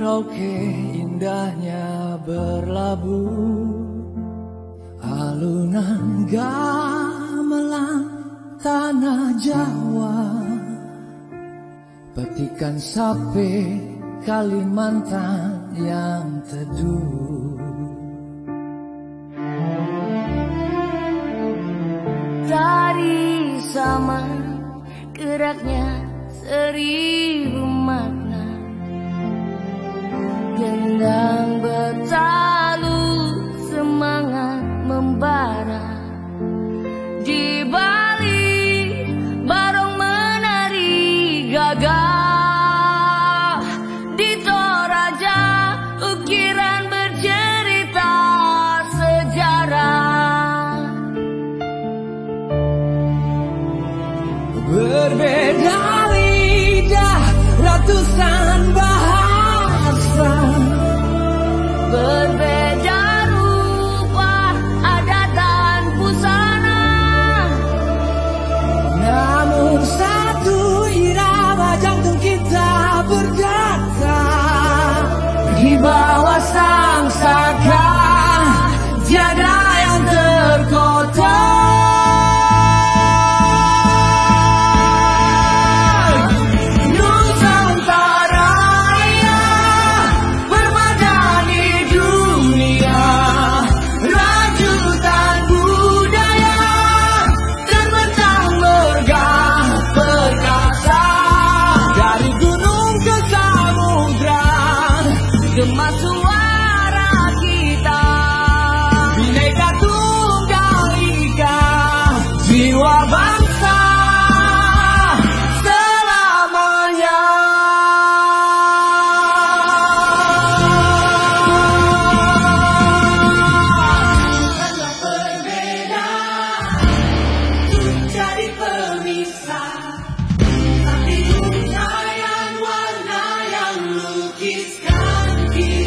Merauke indahnya berlabuh, alunan gamelan tanah Jawa, petikan sape Kalimantan yang teduh. Tari sama geraknya seribu makna, gendang bertalu semangat membara. Di Bali barong menari gagah, di Toraja ukiran bercerita sejarah. Berbeda lidah ratusan bahasa, berbeda rupa adat dan busana, namun satu irama jantung kita berdata. Di bawah sang saka tiada yang terkotak. Gema suara kita, Bhinneka Tunggal Ika, jiwa bangsa selamanya. Bukanlah perbedaan menjadi pemisah, tapi untayan warna yang lukiskan kita.